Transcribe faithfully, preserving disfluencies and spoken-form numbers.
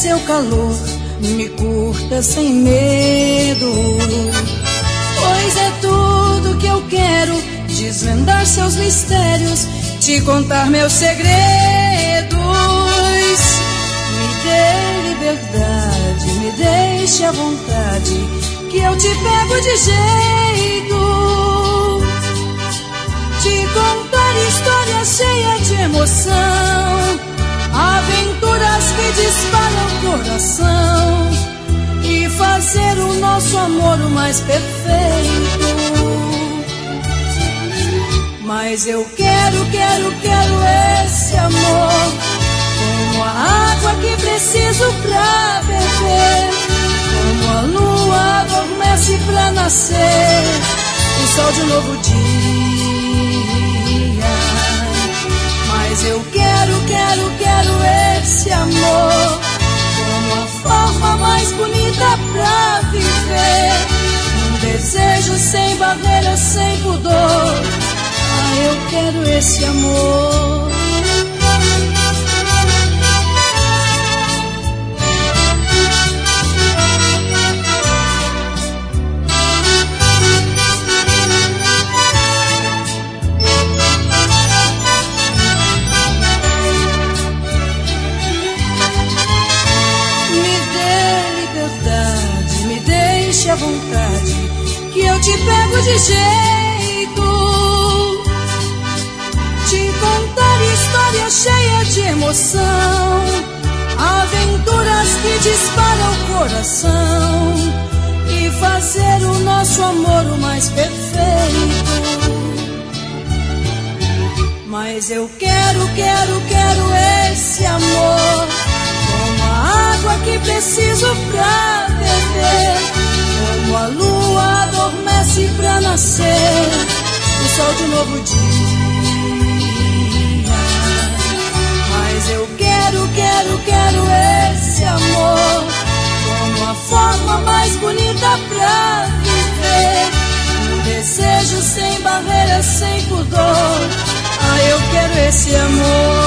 seu calor, me curta sem medo. Pois é tudo que eu quero, desvendar seus mistérios, te contar meus segredos. Me dê liberdade, me deixe à vontade, que eu te pego de jeito. Te contar histórias cheias de emoção, aventuras que disparam o coração, e fazer o nosso amor o mais perfeito. Mas eu quero, quero, quero esse amor, como a água que preciso pra beber, como a lua adormece pra nascer o sol de um novo dia. Mas eu quero, quero, quero esse amor, como a forma mais bonita pra viver, um desejo sem barreiras, sem pudor. Ah, eu quero esse amor. À vontade, que eu te pego de jeito. Te contar histórias cheias de emoção, aventuras que disparam o coração, e fazer o nosso amor o mais perfeito. Mas eu quero, quero, quero esse amor, como a água que preciso pra beber, como a lua adormece pra nascer o sol de um novo dia. Mas eu quero, quero, quero esse amor, como a forma mais bonita pra viver, um desejo sem barreiras, sem pudor. Ah, eu quero esse amor.